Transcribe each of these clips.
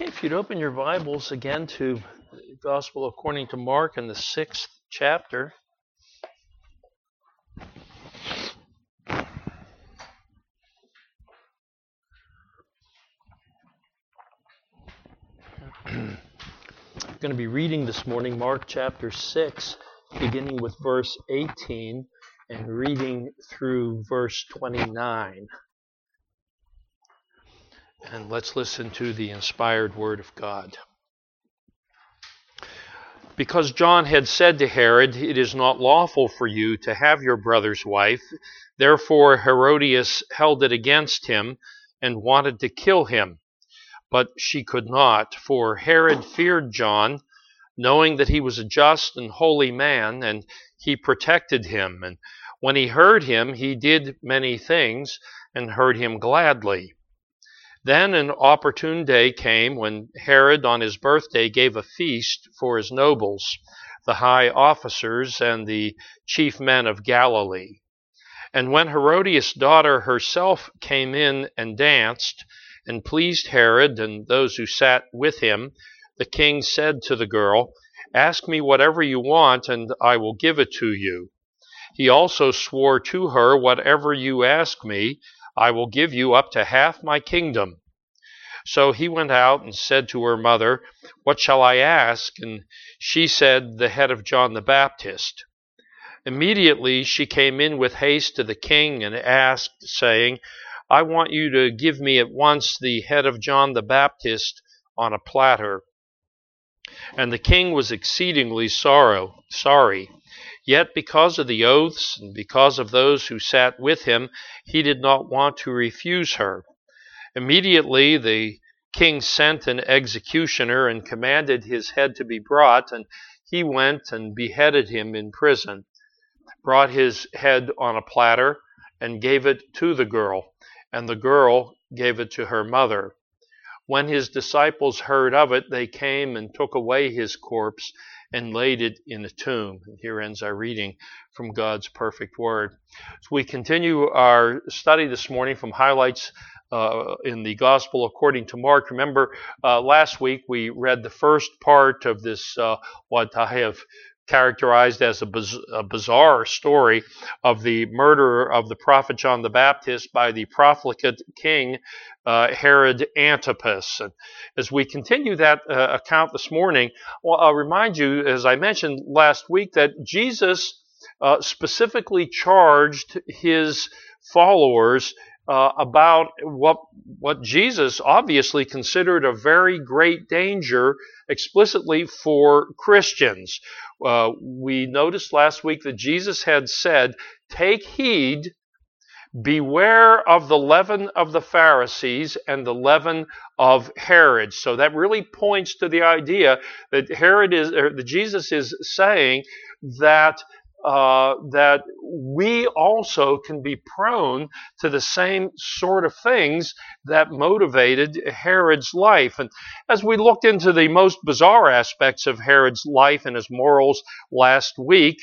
Okay, if you'd open your Bibles again to the Gospel according to Mark in the 6th chapter. I'm going to be reading this morning Mark chapter 6, beginning with verse 18 and reading through verse 29. And let's listen to the inspired word of God. Because John had said to Herod, "It is not lawful for you to have your brother's wife," therefore Herodias held it against him and wanted to kill him. But she could not, for Herod feared John, knowing that he was a just and holy man, and he protected him. And when he heard him, he did many things and heard him gladly. Then an opportune day came when Herod on his birthday gave a feast for his nobles, the high officers, and the chief men of Galilee. And when Herodias' daughter herself came in and danced, and pleased Herod and those who sat with him, the king said to the girl, "Ask me whatever you want, and I will give it to you." He also swore to her, "Whatever you ask me, I will give you up to half my kingdom." So he went out and said to her mother, "What shall I ask?" And she said, "The head of John the Baptist." Immediately she came in with haste to the king and asked, saying, "I want you to give me at once the head of John the Baptist on a platter." And the king was exceedingly sorry. Yet because of the oaths and because of those who sat with him, he did not want to refuse her. Immediately the king sent an executioner and commanded his head to be brought, and he went and beheaded him in prison, brought his head on a platter, and gave it to the girl, and the girl gave it to her mother. When his disciples heard of it, they came and took away his corpse and laid it in a tomb. And here ends our reading from God's perfect word. So we continue our study this morning from highlights in the Gospel according to Mark. Remember, last week we read the first part of this, what I have characterized as a bizarre story of the murder of the prophet John the Baptist by the profligate king Herod Antipas. And as we continue that account this morning, I'll remind you, as I mentioned last week, that Jesus specifically charged his followers about what Jesus obviously considered a very great danger explicitly for Christians. We noticed last week that Jesus had said, "Take heed, beware of the leaven of the Pharisees and the leaven of Herod." So that really points to the idea that that Jesus is saying that that we also can be prone to the same sort of things that motivated Herod's life. And as we looked into the most bizarre aspects of Herod's life and his morals last week,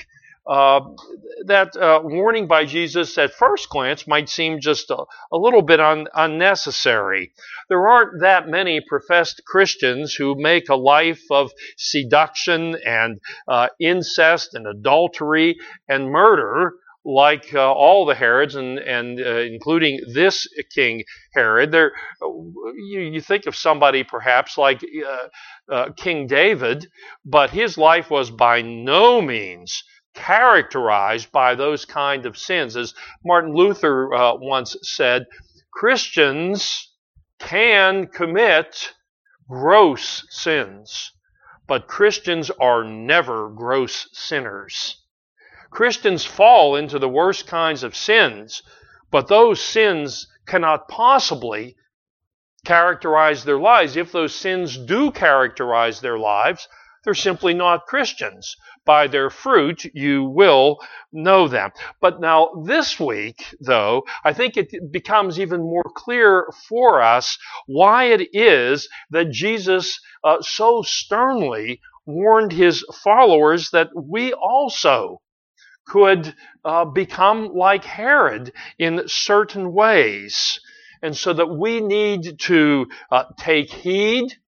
that warning by Jesus at first glance might seem just a little bit unnecessary. There aren't that many professed Christians who make a life of seduction and incest and adultery and murder like all the Herods, and including this King Herod. You think of somebody perhaps like King David, but his life was by no means characterized by those kind of sins. As Martin Luther once said, Christians can commit gross sins, but Christians are never gross sinners. Christians fall into the worst kinds of sins, but those sins cannot possibly characterize their lives. If those sins do characterize their lives, they're simply not Christians. By their fruit you will know them. But now this week, though, I think it becomes even more clear for us why it is that Jesus so sternly warned his followers that we also could become like Herod in certain ways. And so that we need to take heed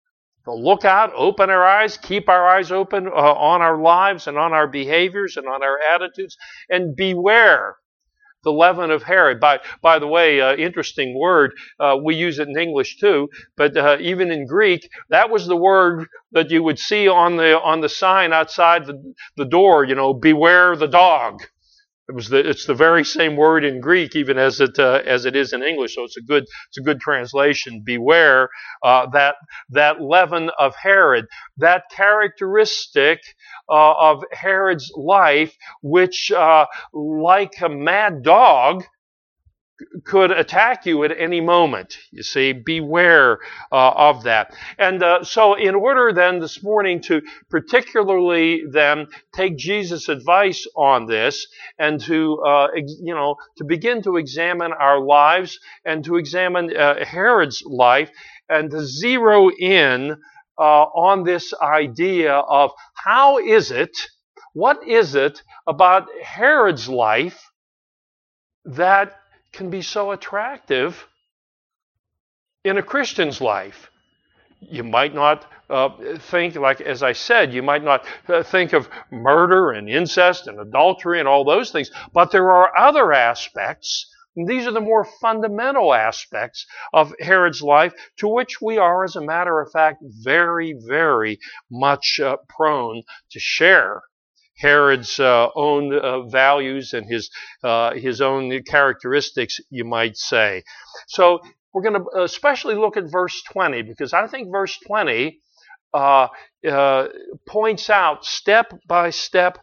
So look out, open our eyes, keep our eyes open on our lives and on our behaviors and on our attitudes, and beware the leaven of Herod. By the way, interesting word. We use it in English too, but even in Greek, that was the word that you would see on the sign outside the door. Beware the dog. It's the very same word in Greek, even as it is in English. So it's a good translation. Beware that leaven of Herod, that characteristic of Herod's life, which like a mad dog could attack you at any moment. You see, beware of that. And so in order then this morning to particularly then take Jesus' advice on this and to begin to examine our lives and to examine Herod's life and to zero in on this idea of what is it about Herod's life that can be so attractive in a Christian's life. You might not think, like as I said, you might not think of murder and incest and adultery and all those things, but there are other aspects, and these are the more fundamental aspects of Herod's life, to which we are, as a matter of fact, very, very much prone to share Herod's own values and his own characteristics, you might say. So we're going to especially look at verse 20, because I think verse 20 points out step by step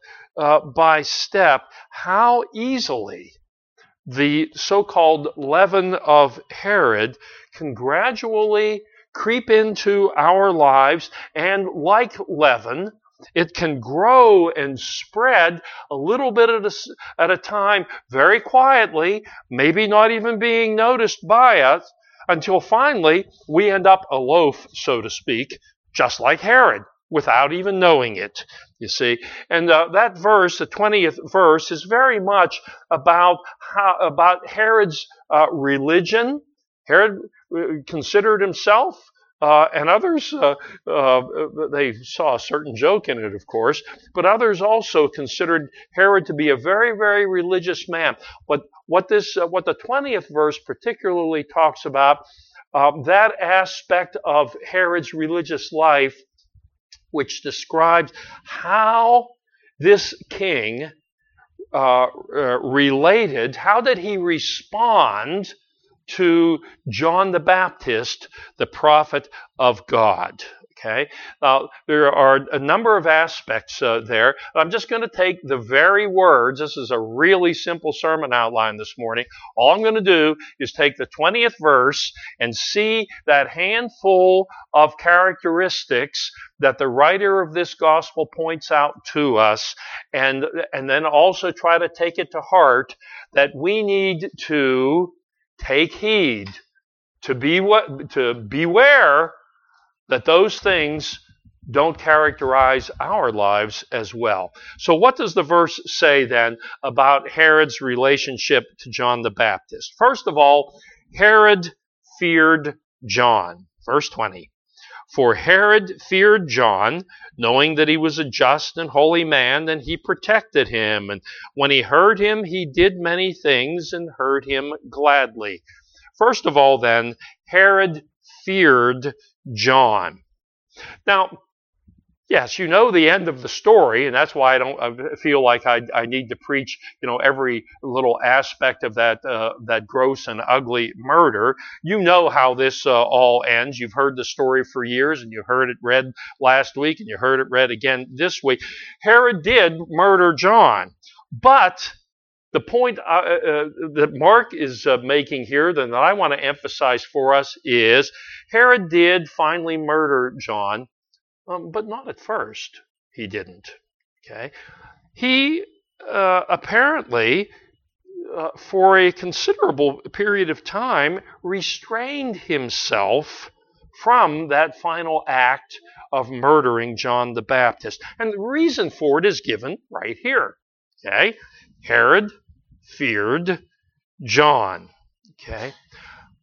how easily the so-called leaven of Herod can gradually creep into our lives, and like leaven, it can grow and spread a little bit at a time, very quietly, maybe not even being noticed by us, until finally we end up a loaf, so to speak, just like Herod, without even knowing it, you see. And that verse, the 20th verse, is very much about Herod's religion. Herod considered himself and others, they saw a certain joke in it, of course, but others also considered Herod to be a very, very religious man. What the 20th verse particularly talks about, that aspect of Herod's religious life, which describes how this king related, how did he respond to John the Baptist, the prophet of God. Okay, there are a number of aspects there. I'm just going to take the very words. This is a really simple sermon outline this morning. All I'm going to do is take the 20th verse and see that handful of characteristics that the writer of this gospel points out to us, and then also try to take it to heart that we need to take heed, to beware that those things don't characterize our lives as well. So what does the verse say then about Herod's relationship to John the Baptist? First of all, Herod feared John. Verse 20. For Herod feared John, knowing that he was a just and holy man, and he protected him. And when he heard him, he did many things and heard him gladly. First of all, then, Herod feared John. Now, yes, you know the end of the story, and that's why I feel like I need to preach, every little aspect of that gross and ugly murder. You know how this all ends. You've heard the story for years, and you heard it read last week, and you heard it read again this week. Herod did murder John, but the point that Mark is making here, that I want to emphasize for us, is Herod did finally murder John, but not at first. He didn't. Okay, he apparently, for a considerable period of time, restrained himself from that final act of murdering John the Baptist, and the reason for it is given right here. Okay, Herod feared John. Okay.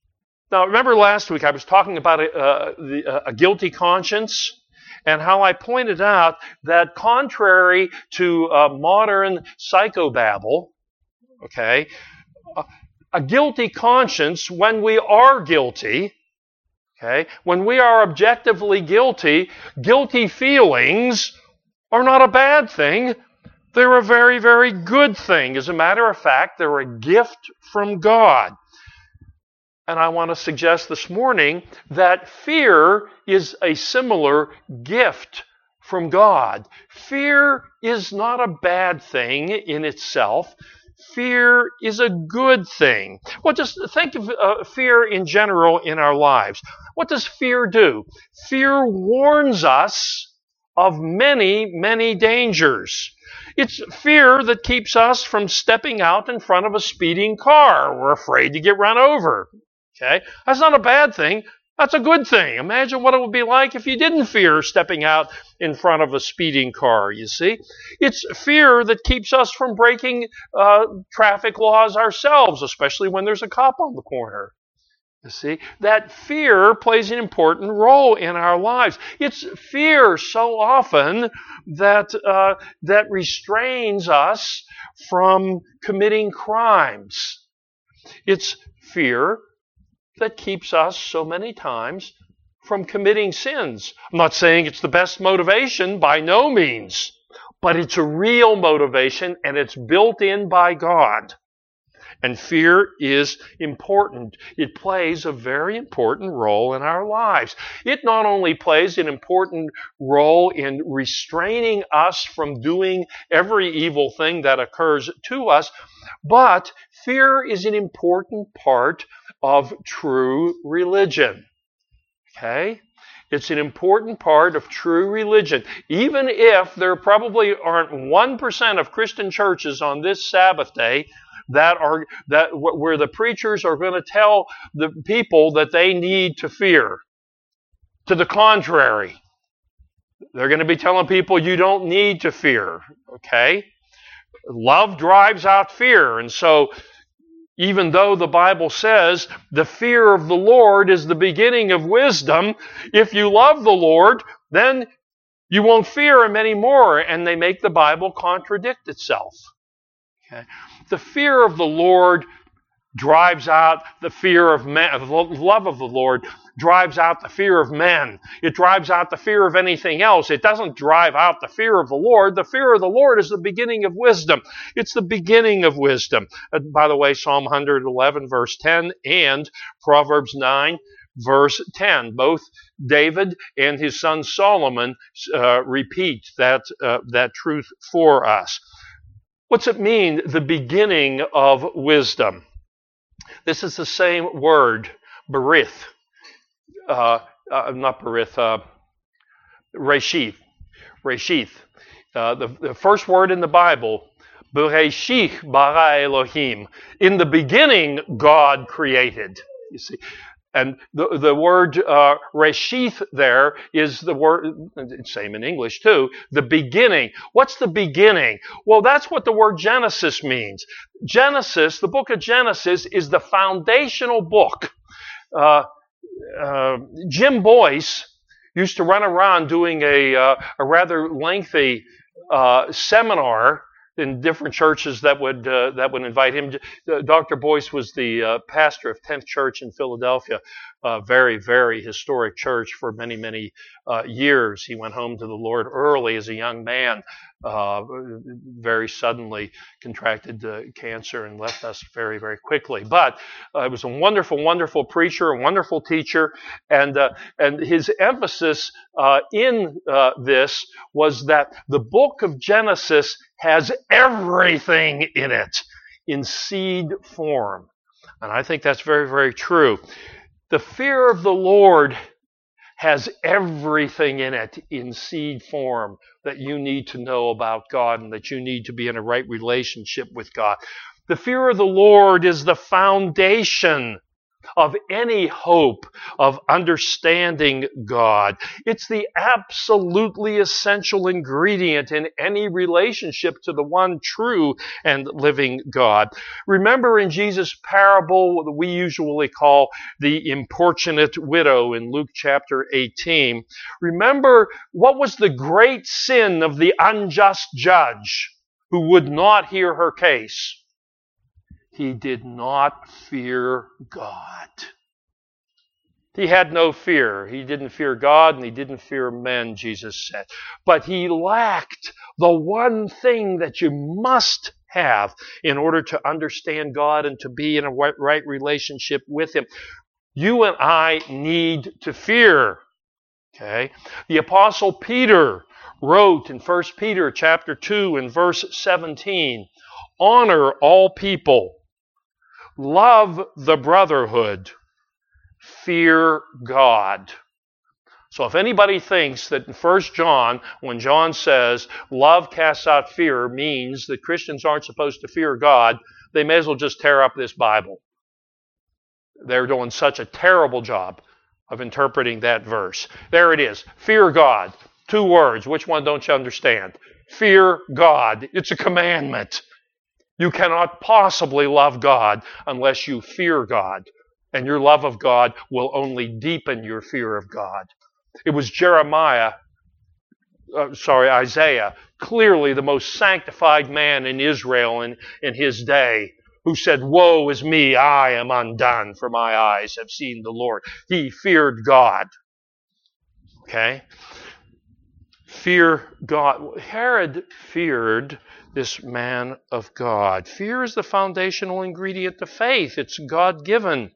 Now, remember last week I was talking about a guilty conscience, and how I pointed out that contrary to modern psychobabble, okay, a guilty conscience, when we are guilty, okay, when we are objectively guilty, guilty feelings are not a bad thing. They're a very, very good thing. As a matter of fact, they're a gift from God. And I want to suggest this morning that fear is a similar gift from God. Fear is not a bad thing in itself. Fear is a good thing. Well, just think of fear in general in our lives. What does fear do? Fear warns us of many, many dangers. It's fear that keeps us from stepping out in front of a speeding car. We're afraid to get run over. Okay? That's not a bad thing. That's a good thing. Imagine what it would be like if you didn't fear stepping out in front of a speeding car, you see. It's fear that keeps us from breaking traffic laws ourselves, especially when there's a cop on the corner. You see, that fear plays an important role in our lives. It's fear so often that restrains us from committing crimes. It's fear that keeps us so many times from committing sins. I'm not saying it's the best motivation, by no means, but it's a real motivation, and it's built in by God. And fear is important. It plays a very important role in our lives. It not only plays an important role in restraining us from doing every evil thing that occurs to us, but fear is an important part of true religion. Okay? It's an important part of true religion. Even if there probably aren't 1% of Christian churches on this Sabbath day where the preachers are going to tell the people that they need to fear. To the contrary, they're going to be telling people you don't need to fear. Okay? Love drives out fear, and so even though the Bible says the fear of the Lord is the beginning of wisdom, if you love the Lord, then you won't fear Him anymore, and they make the Bible contradict itself. Okay? The fear of the Lord drives out the fear of men. The love of the Lord drives out the fear of men. It drives out the fear of anything else. It doesn't drive out the fear of the Lord. The fear of the Lord is the beginning of wisdom. It's the beginning of wisdom. By the way, Psalm 111 verse 10 and Proverbs 9 verse 10. Both David and his son Solomon repeat that truth for us. What's it mean, the beginning of wisdom? This is the same word, berith. Not berith, reshith. Reshith. The first word in the Bible, Bereshith bara Elohim. In the beginning, God created. You see. And the word reshith there is the word, same in English too, the beginning. What's the beginning? Well, that's what the word Genesis means. Genesis, the book of Genesis, is the foundational book. Jim Boyce used to run around doing a rather lengthy seminar in different churches that would invite him. Dr. Boyce was the pastor of 10th Church in Philadelphia, a very, very historic church for many, many years. He went home to the Lord early as a young man, very suddenly contracted cancer and left us very, very quickly. But he was a wonderful, wonderful preacher, a wonderful teacher, and his emphasis in this was that the book of Genesis has everything in it in seed form. And I think that's very, very true. The fear of the Lord has everything in it in seed form that you need to know about God and that you need to be in a right relationship with God. The fear of the Lord is the foundation of any hope of understanding God. It's the absolutely essential ingredient in any relationship to the one true and living God. Remember in Jesus' parable that we usually call the importunate widow in Luke chapter 18, remember what was the great sin of the unjust judge who would not hear her case? He did not fear God. He had no fear. He didn't fear God and he didn't fear men, Jesus said. But he lacked the one thing that you must have in order to understand God and to be in a right relationship with Him. You and I need to fear. Okay? The Apostle Peter wrote in 1 Peter chapter 2 and verse 17, honor all people. Love the brotherhood. Fear God. So if anybody thinks that in 1 John, when John says, love casts out fear, means that Christians aren't supposed to fear God, they may as well just tear up this Bible. They're doing such a terrible job of interpreting that verse. There it is. Fear God. 2 words. Which one don't you understand? Fear God. It's a commandment. You cannot possibly love God unless you fear God. And your love of God will only deepen your fear of God. It was Isaiah, clearly the most sanctified man in Israel in his day, who said, woe is me, I am undone, for my eyes have seen the Lord. He feared God. Okay? Fear God. Herod feared this man of God. Fear is the foundational ingredient to faith. It's God-given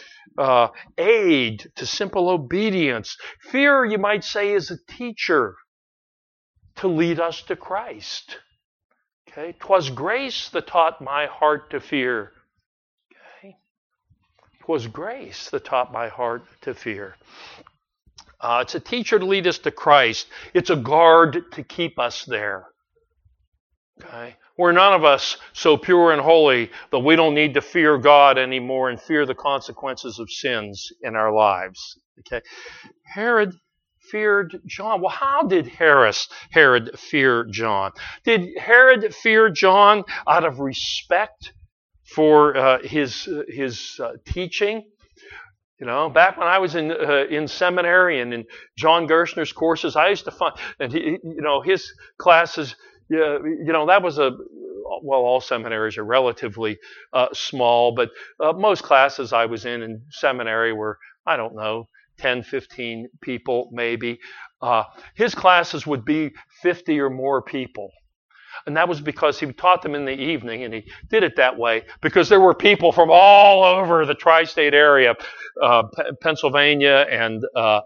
aid to simple obedience. Fear, you might say, is a teacher to lead us to Christ. Okay? 'Twas grace that taught my heart to fear. Okay? 'Twas grace that taught my heart to fear. It's a teacher to lead us to Christ. It's a guard to keep us there. Okay? We're none of us so pure and holy that we don't need to fear God anymore and fear the consequences of sins in our lives. Okay? Herod feared John. Well, how did Herod fear John? Did Herod fear John out of respect for his teaching? You know, back when I was in seminary and in John Gerstner's courses, I used to find, and his classes, that was all seminaries are relatively small, but most classes I was in seminary were, 10, 15 people maybe. His classes would be 50 or more people. And that was because he taught them in the evening, and he did it that way because there were people from all over the tri-state area, Pennsylvania and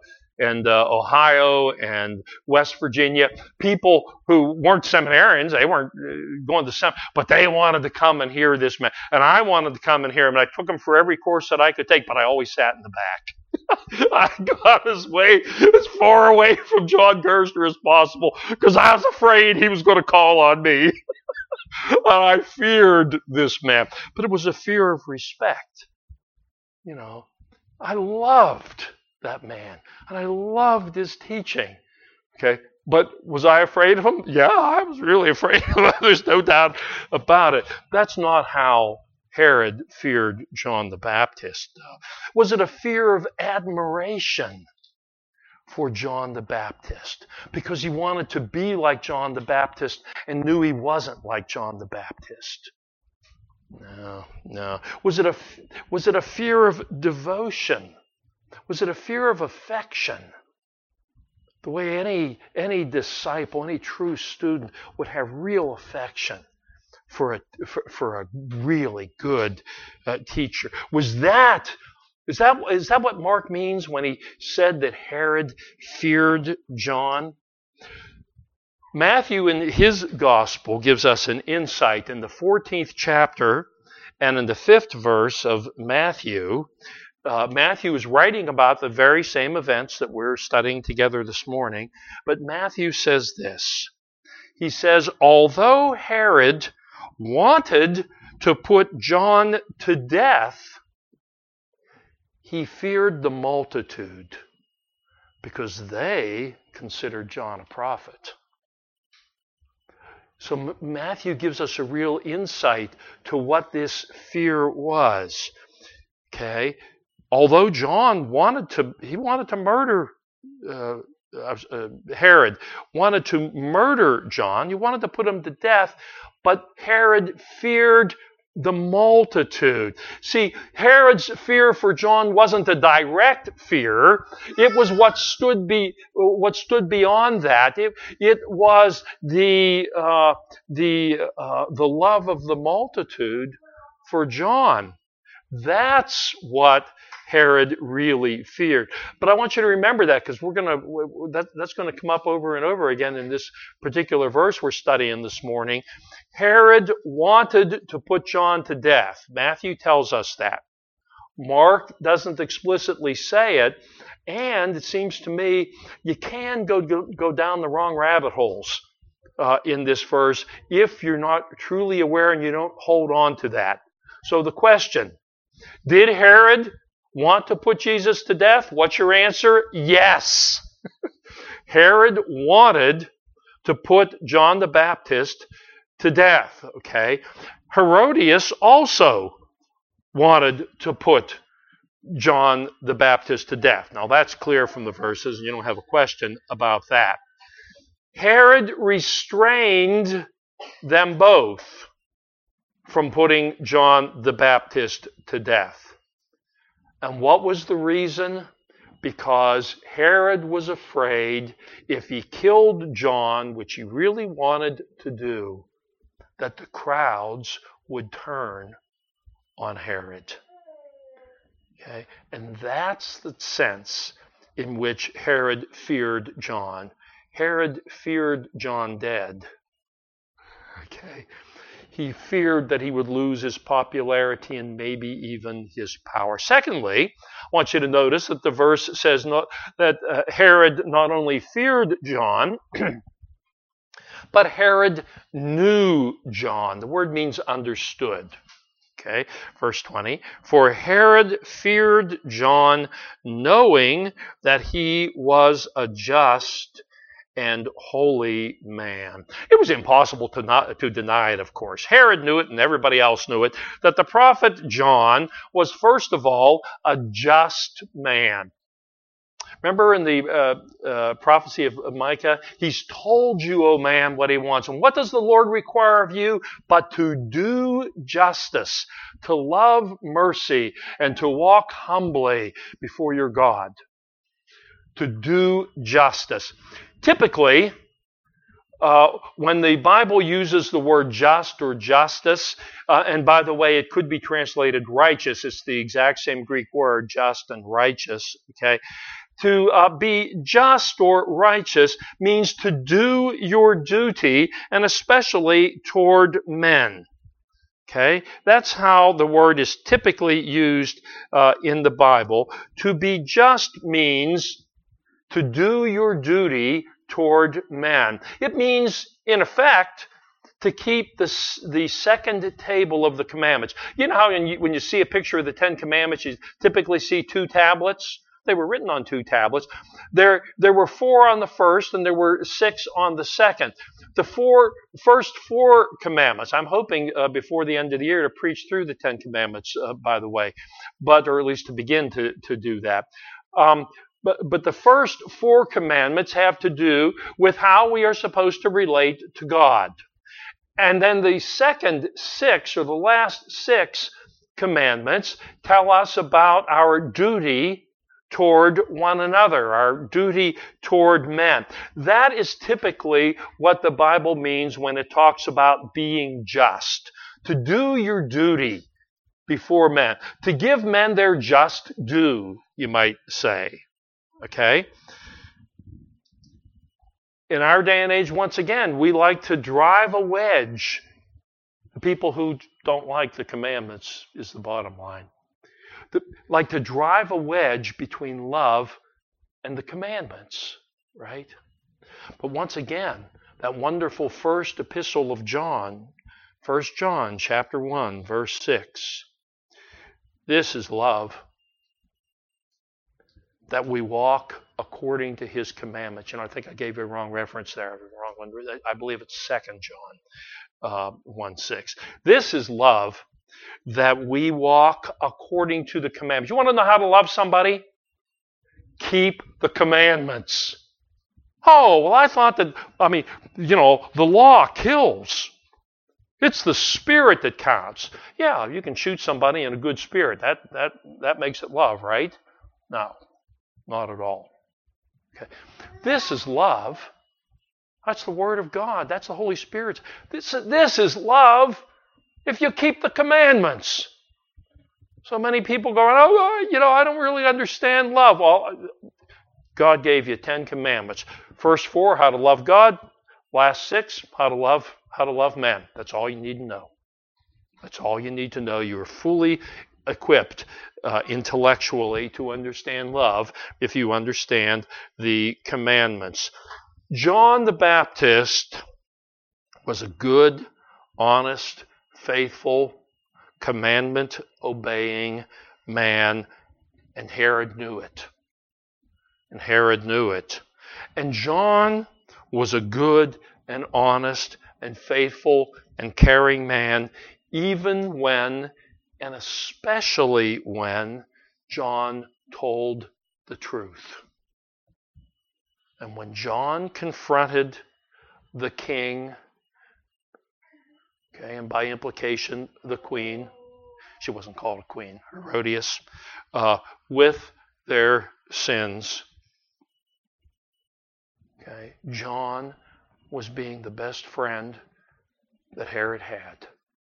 Ohio and West Virginia, people who weren't seminarians, they weren't going to seminary, but they wanted to come and hear this man. And I wanted to come and hear him, and I took him for every course that I could take, but I always sat in the back. I got as far away from John Gerstner as possible because I was afraid he was going to call on me. And I feared this man. But it was a fear of respect. I loved that man. And I loved his teaching. Okay? But was I afraid of him? Yeah, I was really afraid of him. There's no doubt about it. That's not how Herod feared John the Baptist. Was it a fear of admiration for John the Baptist? Because he wanted to be like John the Baptist and knew he wasn't like John the Baptist? No. Was it a fear of devotion? Was it a fear of affection? The way any disciple, any true student would have real affection for a really good teacher. Is that what Mark means when he said that Herod feared John? Matthew in his gospel gives us an insight in the 14th chapter and in the 5th verse of Matthew. Matthew is writing about the very same events that we're studying together this morning, but Matthew says this. He says, although Herod wanted to put John to death, He feared the multitude because they considered John a prophet. So Matthew gives us a real insight to what this fear was. Okay, although John wanted to murder Herod, wanted to murder John. He wanted to put him to death, but Herod feared the multitude. See, Herod's fear for John wasn't a direct fear. It was what stood beyond that. It was the love of the multitude for John. That's what Herod really feared. But I want you to remember that, because that's going to come up over and over again in this particular verse we're studying this morning. Herod wanted to put John to death. Matthew tells us that. Mark doesn't explicitly say it, and it seems to me you can go down the wrong rabbit holes in this verse if you're not truly aware and you don't hold on to that. So the question, did Herod want to put Jesus to death? What's your answer? Yes. Herod wanted to put John the Baptist to death. Okay. Herodias also wanted to put John the Baptist to death. Now that's clear from the verses, and you don't have a question about that. Herod restrained them both from putting John the Baptist to death. And what was the reason? Because Herod was afraid if he killed John, which he really wanted to do, that the crowds would turn on Herod. Okay? And that's the sense in which Herod feared John. Herod feared John dead. Okay? He feared that he would lose his popularity and maybe even his power. Secondly, I want you to notice that the verse says that Herod not only feared John, but Herod knew John. The word means understood. Okay, verse 20. For Herod feared John, knowing that he was a just and holy man. It was impossible to deny it, of course. Herod knew it and everybody else knew it, that the prophet John was, first of all, a just man. Remember in the prophecy of Micah, he's told you, O man, what he wants. And what does the Lord require of you? But to do justice, to love mercy, and to walk humbly before your God. To do justice. Typically, when the Bible uses the word just or justice, and by the way, it could be translated righteous. It's the exact same Greek word, just and righteous. Okay, to be just or righteous means to do your duty, and especially toward men. Okay, that's how the word is typically used in the Bible. To be just means to do your duty toward men. It means, in effect, to keep the second table of the commandments. You know how when you see a picture of the Ten Commandments, you typically see two tablets? They were written on two tablets. There were 4 on the first, and there were 6 on the second. The first 4 commandments, I'm hoping before the end of the year to preach through the 10 commandments, by the way, or at least to begin to do that. But the first 4 commandments have to do with how we are supposed to relate to God. And then the second 6, or the last 6 commandments, tell us about our duty toward one another, our duty toward men. That is typically what the Bible means when it talks about being just. To do your duty before men. To give men their just due, you might say. Okay? In our day and age, once again, we like to drive a wedge. The people who don't like the commandments is the bottom line. Like to drive a wedge between love and the commandments, right? But once again, that wonderful first epistle of John, 1 John chapter 1, verse 6. This is love. that we walk according to his commandments. I think I gave you a wrong reference there. Wrong one. I believe it's 2 John 1:6. This is love, that we walk according to the commandments. You want to know how to love somebody? Keep the commandments. Oh, well, I thought that, the law kills. It's the spirit that counts. Yeah, you can shoot somebody in a good spirit. That makes it love, right? No, not at all. Okay. This is love. That's the Word of God. That's the Holy Spirit. This is love if you keep the commandments. So many people going, I don't really understand love. Well, God gave you 10 commandments. First 4, how to love God. Last 6, how to love man. That's all you need to know. That's all you need to know. You are fully equipped intellectually to understand love if you understand the commandments. John the Baptist was a good, honest, faithful, commandment-obeying man, and Herod knew it. And John was a good and honest and faithful and caring man, even when, and especially when, John told the truth. And when John confronted the king, and by implication the queen, she wasn't called a queen, Herodias, with their sins, John was being the best friend that Herod had.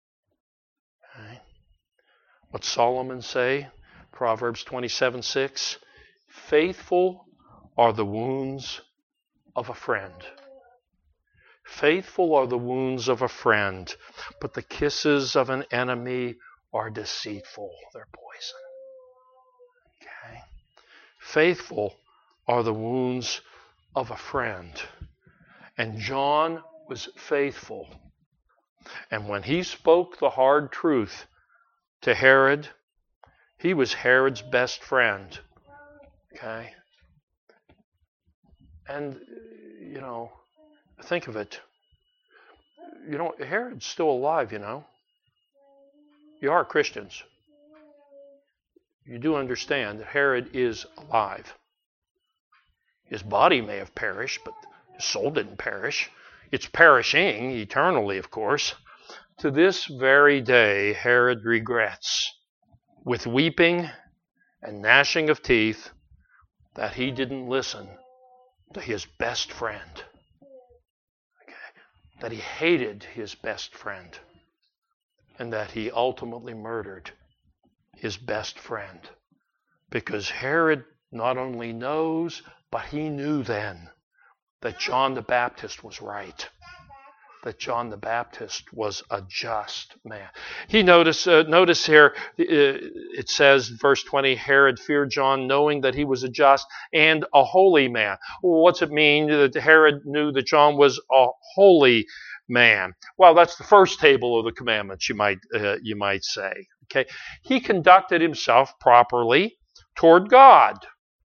What Solomon say? Proverbs 27:6. Faithful are the wounds of a friend. Faithful are the wounds of a friend, but the kisses of an enemy are deceitful. They're poison. Faithful are the wounds of a friend. And John was faithful. And when he spoke the hard truth to Herod, he was Herod's best friend. And, think of it. Herod's still alive, You are Christians. You do understand that Herod is alive. His body may have perished, but his soul didn't perish. It's perishing eternally, of course. To this very day, Herod regrets, with weeping and gnashing of teeth, that he didn't listen to his best friend. That he hated his best friend. And that he ultimately murdered his best friend. Because Herod not only knows, but he knew then that John the Baptist was right. That John the Baptist was a just man. Notice here, it says, verse 20, Herod feared John, knowing that he was a just and a holy man. Well, what's it mean that Herod knew that John was a holy man? Well, that's the first table of the commandments, you might say. He conducted himself properly toward God.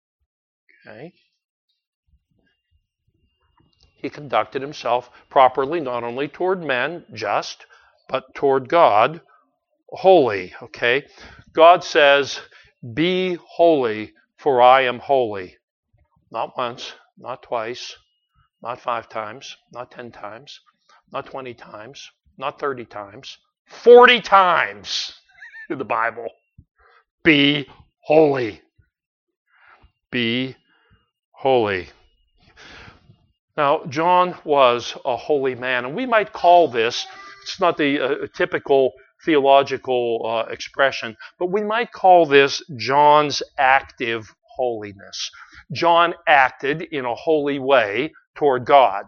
He conducted himself properly, not only toward men, just, but toward God, holy. God says, be holy, for I am holy. Not once, not twice, not 5 times, not 10 times, not 20 times, not 30 times, 40 times in the Bible. Be holy. Be holy. Now, John was a holy man, and we might call this, it's not the typical theological expression, but we might call this John's active holiness. John acted in a holy way toward God.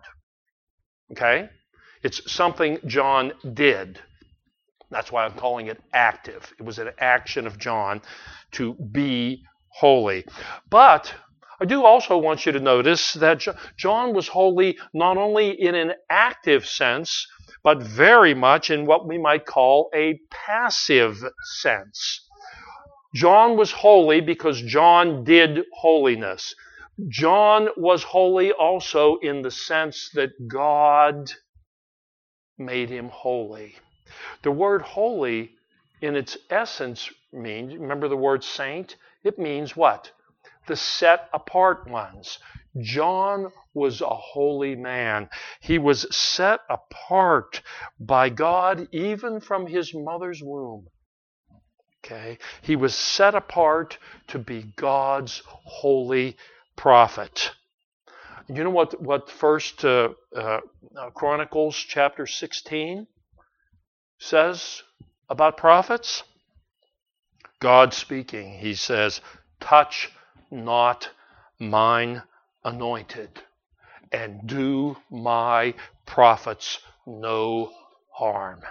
It's something John did. That's why I'm calling it active. It was an action of John to be holy. But I do also want you to notice that John was holy not only in an active sense, but very much in what we might call a passive sense. John was holy because John did holiness. John was holy also in the sense that God made him holy. The word holy in its essence means, remember the word saint? It means what? The set apart ones. John was a holy man. He was set apart by God even from his mother's womb. Okay? He was set apart to be God's holy prophet. You know what First Chronicles chapter 16 says about prophets? God speaking, he says, touch not mine anointed, and do my prophets no harm.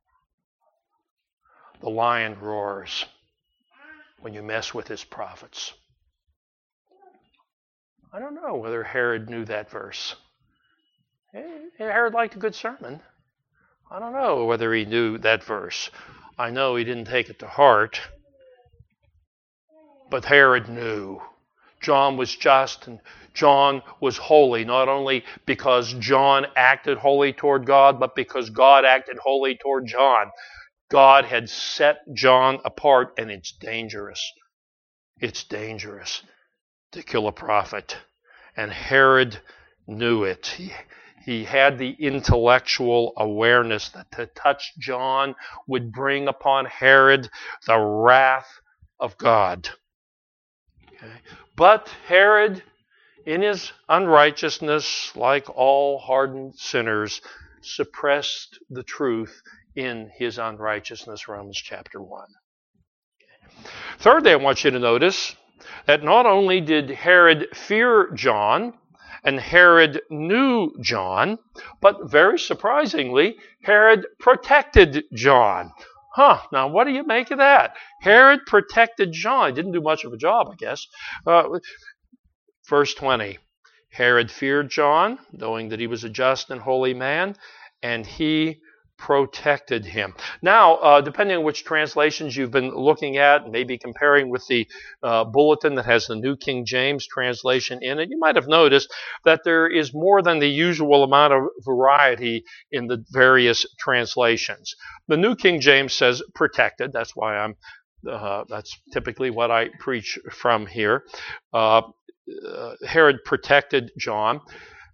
The lion roars when you mess with his prophets. I don't know whether Herod knew that verse. Herod liked a good sermon. I don't know whether he knew that verse. I know he didn't take it to heart. But Herod knew. John was just and John was holy, not only because John acted holy toward God, but because God acted holy toward John. God had set John apart, and it's dangerous. It's dangerous to kill a prophet. And Herod knew it. He had the intellectual awareness that to touch John would bring upon Herod the wrath of God. Okay. But Herod, in his unrighteousness, like all hardened sinners, suppressed the truth in his unrighteousness, Romans chapter 1. Okay. Thirdly, I want you to notice that not only did Herod fear John, and Herod knew John, but very surprisingly, Herod protected John. Now what do you make of that? Herod protected John. He didn't do much of a job, I guess. Verse 20, Herod feared John, knowing that he was a just and holy man, and he protected him. Now, depending on which translations you've been looking at, maybe comparing with the bulletin that has the New King James translation in it, you might have noticed that there is more than the usual amount of variety in the various translations. The New King James says protected. That's why that's typically what I preach from here. Herod protected John.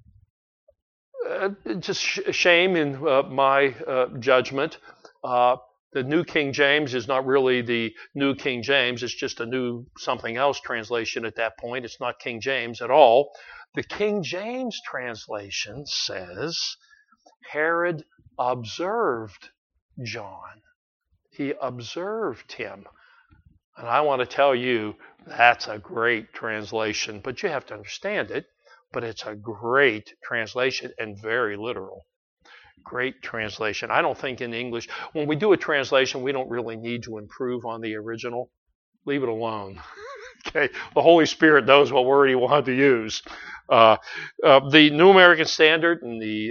Just shame in my judgment. The New King James is not really the New King James. It's just a new something else translation at that point. It's not King James at all. The King James translation says Herod observed John. He observed him. And I want to tell you, that's a great translation, but you have to understand it. But it's a great translation and very literal. Great translation. I don't think in English, when we do a translation, we don't really need to improve on the original. Leave it alone. Okay, the Holy Spirit knows what word He wanted to use. The New American Standard and the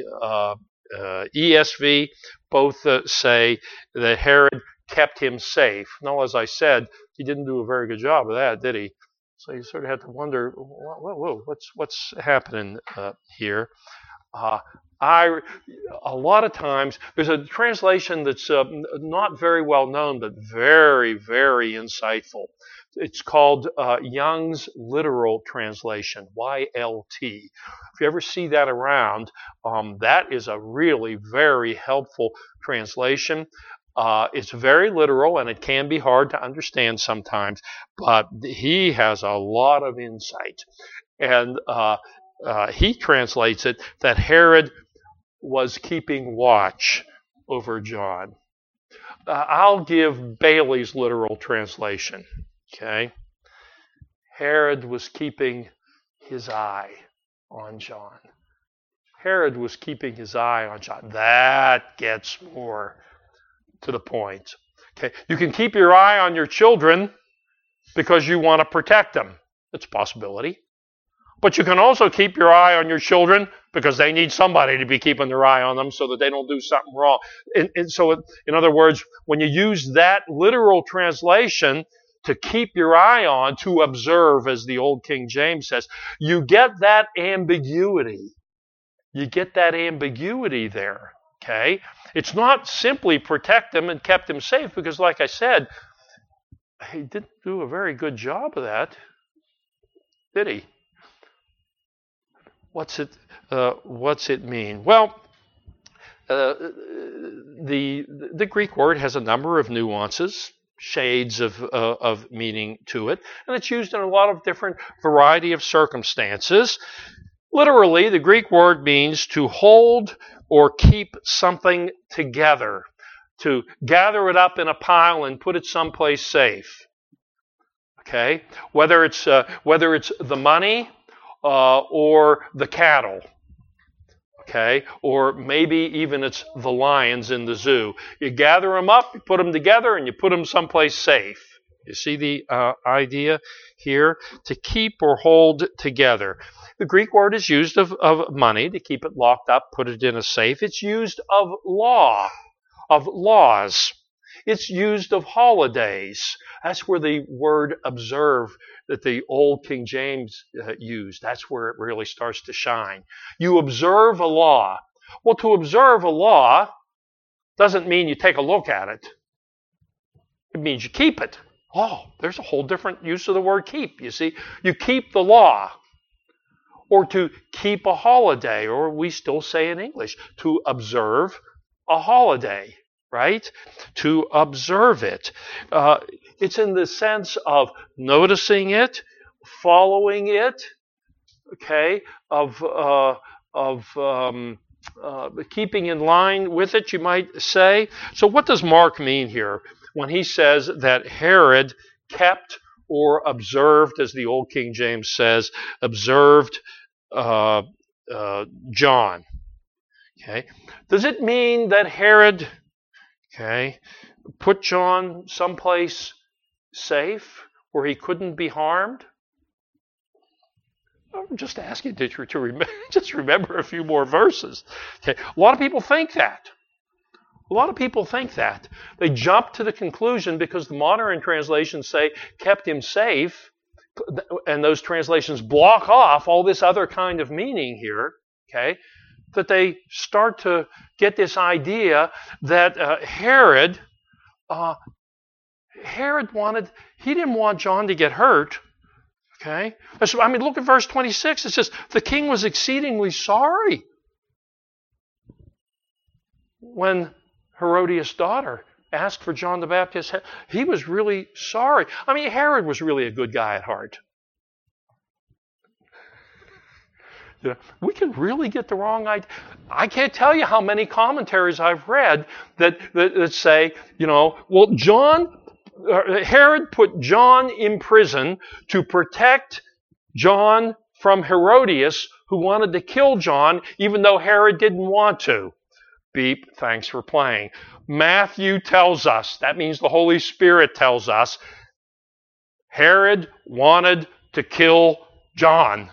ESV both say that Herod kept him safe. Now, as I said, he didn't do a very good job of that, did he? So you sort of have to wonder, whoa, what's happening here? A lot of times, there's a translation that's not very well known, but very, very insightful. It's called Young's Literal Translation, YLT. If you ever see that around, that is a really very helpful translation. It's very literal, and it can be hard to understand sometimes, but he has a lot of insight. And he translates it that Herod was keeping watch over John. I'll give Bailey's literal translation. Okay? Herod was keeping his eye on John. Herod was keeping his eye on John. That gets more to the point. Okay, you can keep your eye on your children because you want to protect them. It's a possibility. But you can also keep your eye on your children because they need somebody to be keeping their eye on them so that they don't do something wrong. And so, in other words, when you use that literal translation to keep your eye on, to observe, as the old King James says. You get that ambiguity. You get that ambiguity there. Okay? It's not simply protect him and kept him safe, because like I said, he didn't do a very good job of that, did he? What's it mean? Well, the Greek word has a number of nuances, shades of meaning to it, and it's used in a lot of different variety of circumstances. Literally, the Greek word means to hold or keep something together, to gather it up in a pile and put it someplace safe. Okay, whether it's the money or the cattle. Okay, or maybe even it's the lions in the zoo. You gather them up, you put them together, and you put them someplace safe. You see the idea here? To keep or hold together. The Greek word is used of money, to keep it locked up, put it in a safe. It's used of law, of laws. It's used of holidays. That's where the word observe that the old King James used, that's where it really starts to shine. You observe a law. Well, to observe a law doesn't mean you take a look at it. It means you keep it. Oh, there's a whole different use of the word keep, you see. You keep the law. Or to keep a holiday, or we still say in English, to observe a holiday, right? To observe it. It's in the sense of noticing it, following it, okay, of keeping in line with it, you might say. So what does Mark mean here when he says that Herod kept or observed, as the old King James says, observed John? Okay. Does it mean that Herod, okay, put John someplace safe where he couldn't be harmed? I'm just asking you to remember, just remember a few more verses. Okay. A lot of people think that. A lot of people think that. They jump to the conclusion because the modern translations say kept him safe, and those translations block off all this other kind of meaning here, okay, that they start to get this idea that Herod he didn't want John to get hurt, okay? I mean, look at verse 26. It says, the king was exceedingly sorry when Herodias' daughter asked for John the Baptist's head. He was really sorry. I mean, Herod was really a good guy at heart. You know, we can really get the wrong idea. I can't tell you how many commentaries I've read that say, you know, well, Herod put John in prison to protect John from Herodias, who wanted to kill John, even though Herod didn't want to. Beep, thanks for playing. Matthew tells us, that means the Holy Spirit tells us, Herod wanted to kill John.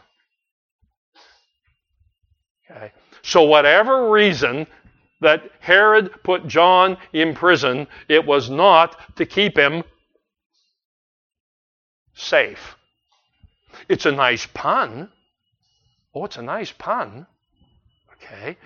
Okay. So whatever reason that Herod put John in prison, it was not to keep him safe. It's a nice pun. Oh, it's a nice pun. Okay.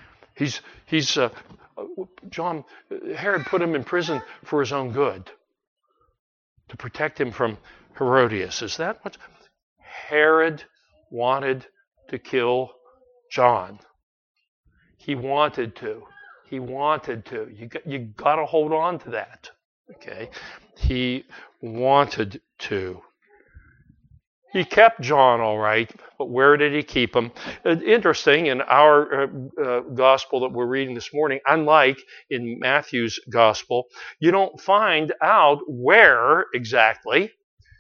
Herod put him in prison for his own good, to protect him from Herodias. Is that what? Herod wanted to kill John. He wanted to. He wanted to. You got to hold on to that. Okay? He wanted to. He kept John all right, but where did he keep him? Interesting, in our gospel that we're reading this morning, unlike in Matthew's gospel, you don't find out where exactly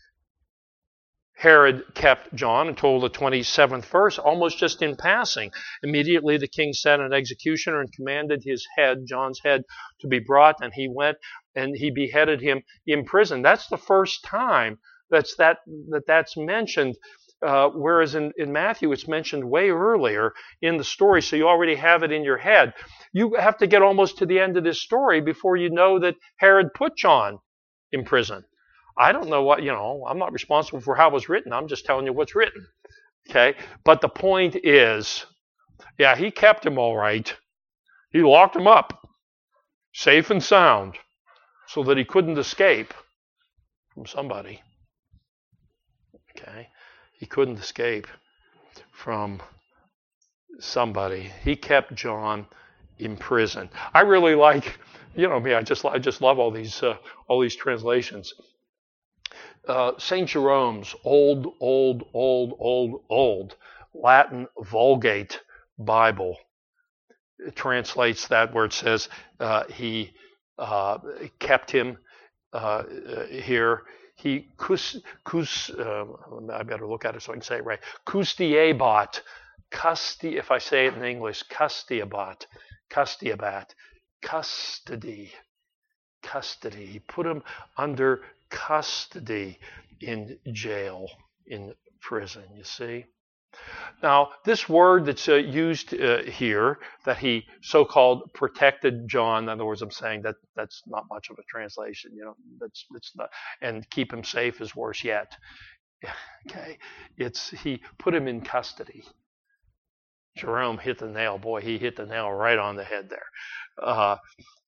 Herod kept John until the 27th verse, almost just in passing. Immediately the king sent an executioner and commanded his head, John's head, to be brought, and he went and he beheaded him in prison. That's the first time that's mentioned, whereas in Matthew it's mentioned way earlier in the story, so you already have it in your head. You have to get almost to the end of this story before you know that Herod put John in prison. I don't know what, I'm not responsible for how it was written. I'm just telling you what's written. Okay? But the point is, yeah, he kept him all right. He locked him up, safe and sound, so that he couldn't escape from somebody. Okay? He couldn't escape from somebody. He kept John in prison. I really like, me. I just love all these translations. Saint Jerome's old Latin Vulgate Bible translates that where it says he kept him here. He I better look at it so I can say it right. Custiebat, if I say it in English, custiabat, custody. He put him under custody in jail, in prison, you see. Now, this word that's used here, that he so-called protected John, in other words, I'm saying that's not much of a translation, that's not, and keep him safe is worse yet. Okay, he put him in custody. Jerome hit the nail. Boy, he hit the nail right on the head there.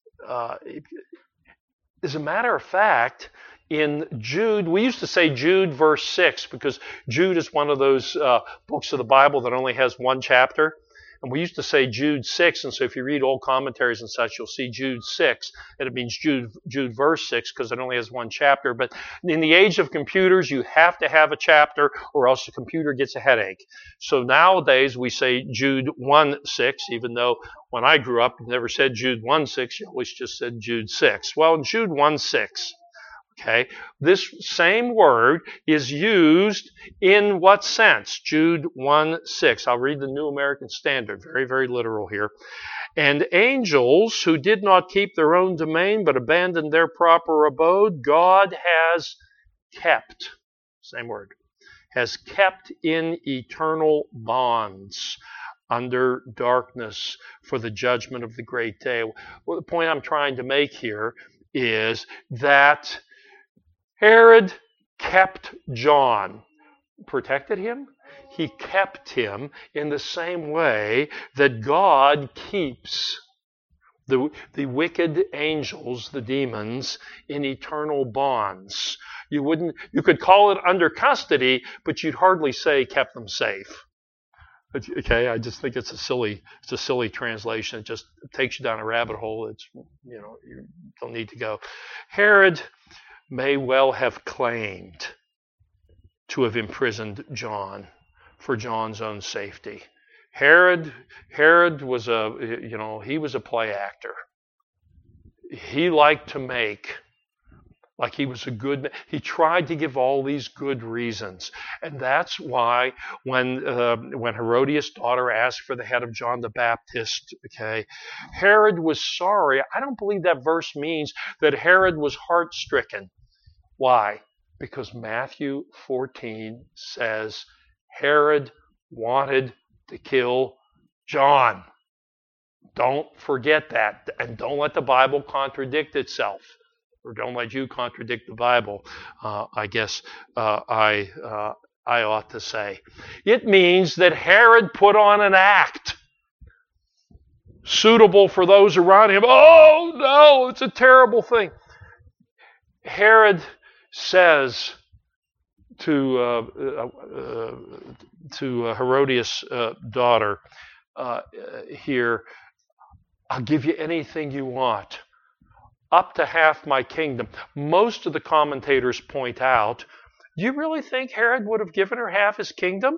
As a matter of fact, in Jude, we used to say Jude verse 6 because Jude is one of those books of the Bible that only has one chapter. And we used to say Jude 6, and so if you read old commentaries and such, you'll see Jude 6, and it means Jude verse 6 because it only has one chapter. But in the age of computers, you have to have a chapter or else the computer gets a headache. So nowadays we say Jude 1:6, even though when I grew up, you never said Jude 1:6, you always just said Jude 6. Well, in Jude 1:6, okay, this same word is used in what sense? Jude 1:6. I'll read the New American Standard. Very, very literal here. And angels who did not keep their own domain but abandoned their proper abode, God has kept. Same word. Has kept in eternal bonds under darkness for the judgment of the great day. Well, the point I'm trying to make here is that Herod kept John. Protected him? He kept him in the same way that God keeps the wicked angels, the demons, in eternal bonds. You could call it under custody, but you'd hardly say kept them safe. Okay, I just think it's a silly translation. It just takes you down a rabbit hole. You don't need to go. Herod may well have claimed to have imprisoned John for John's own safety. Herod was he was a play actor. He liked to make like he was a good man. He tried to give all these good reasons. And that's why when Herodias' daughter asked for the head of John the Baptist, okay, Herod was sorry. I don't believe that verse means that Herod was heart-stricken. Why? Because Matthew 14 says Herod wanted to kill John. Don't forget that. And don't let the Bible contradict itself. Or don't let you contradict the Bible, I guess I ought to say. It means that Herod put on an act suitable for those around him. Oh, no, it's a terrible thing. Herod says to Herodias' daughter here, I'll give you anything you want, up to half my kingdom. Most of the commentators point out, do you really think Herod would have given her half his kingdom?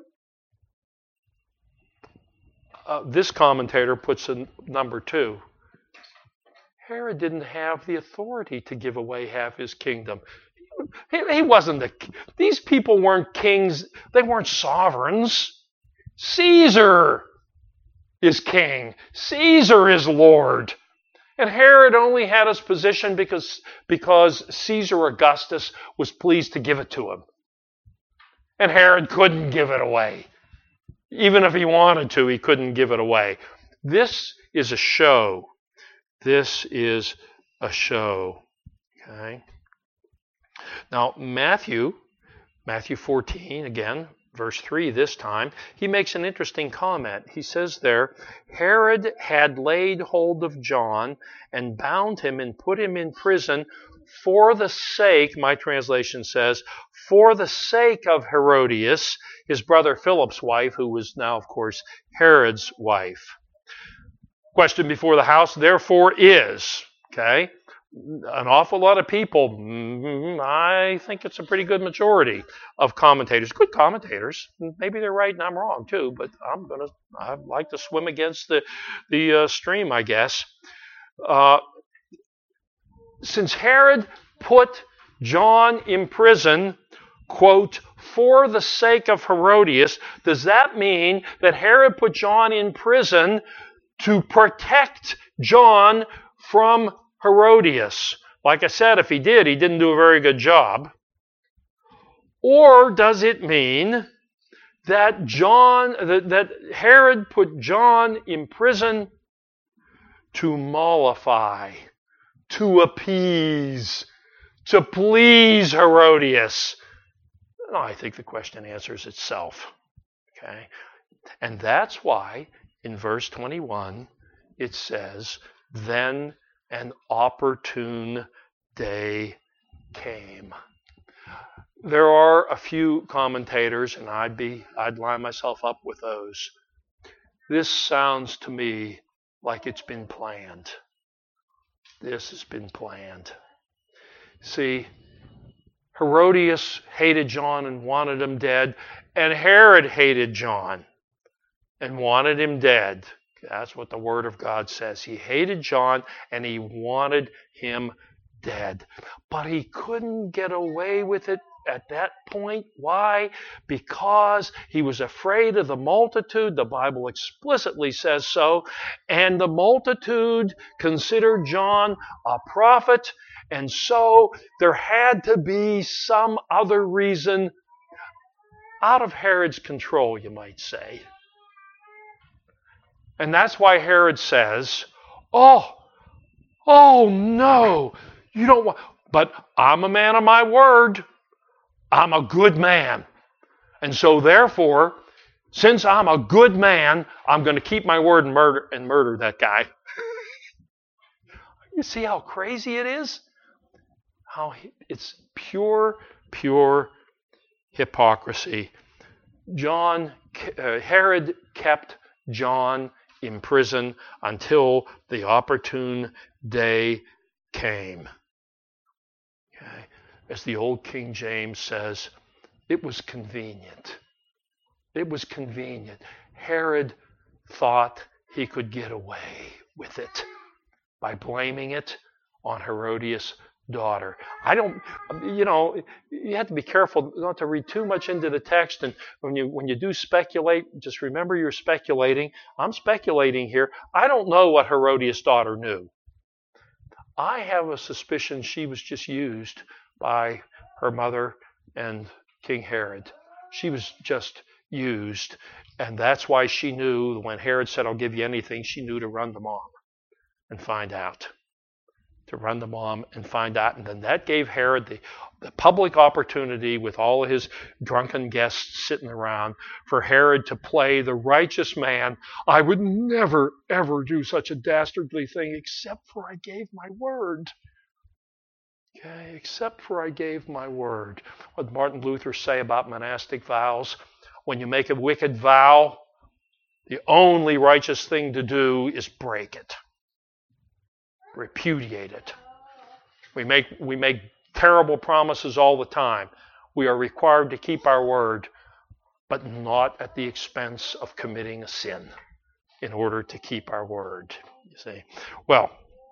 This commentator puts in number 2. Herod didn't have the authority to give away half his kingdom. He wasn't these people weren't kings. They weren't sovereigns. Caesar is king. Caesar is Lord. And Herod only had his position because Caesar Augustus was pleased to give it to him. And Herod couldn't give it away. Even if he wanted to, he couldn't give it away. This is a show. This is a show. Okay? Now, Matthew 14, again, verse 3 this time, he makes an interesting comment. He says there, Herod had laid hold of John and bound him and put him in prison for the sake, my translation says, for the sake of Herodias, his brother Philip's wife, who was now, of course, Herod's wife. Question before the house, therefore, is, okay? An awful lot of people, I think it's a pretty good majority of commentators, good commentators. Maybe they're right and I'm wrong too, but I like to swim against the stream, I guess. Since Herod put John in prison, quote, for the sake of Herodias, does that mean that Herod put John in prison to protect John from Herodias? Like I said, if he did, he didn't do a very good job. Or does it mean that that Herod put John in prison to mollify, to appease, to please Herodias? No, I think the question answers itself. Okay? And that's why in verse 21 it says, then an opportune day came. There are a few commentators, and I'd line myself up with those. This sounds to me like it's been planned. This has been planned. See, Herodias hated John and wanted him dead, and Herod hated John and wanted him dead. That's what the Word of God says. He hated John and he wanted him dead. But he couldn't get away with it at that point. Why? Because he was afraid of the multitude. The Bible explicitly says so. And the multitude considered John a prophet. And so there had to be some other reason out of Herod's control, you might say. And that's why Herod says, oh no, you don't want, but I'm a man of my word. I'm a good man. And so therefore, since I'm a good man, I'm going to keep my word and murder that guy. You see how crazy it is? How it's pure hypocrisy. Herod kept John in prison until the opportune day came. Okay. As the old King James says, it was convenient. It was convenient. Herod thought he could get away with it by blaming it on Herodias' daughter. You have to be careful not to read too much into the text, and when you do speculate, just remember you're speculating. I'm speculating here. I don't know what Herodias' daughter knew. I have a suspicion she was just used by her mother and King Herod. She was just used, and that's why she knew when Herod said, I'll give you anything, she knew to run to mom and find out. To run to mom and find out. And then that gave Herod the public opportunity, with all of his drunken guests sitting around, for Herod to play the righteous man. I would never, ever do such a dastardly thing except for I gave my word. Okay, except for I gave my word. What did Martin Luther say about monastic vows? When you make a wicked vow, the only righteous thing to do is break it. Repudiate it. We make terrible promises all the time. We are required to keep our word, but not at the expense of committing a sin in order to keep our word. You see? Well,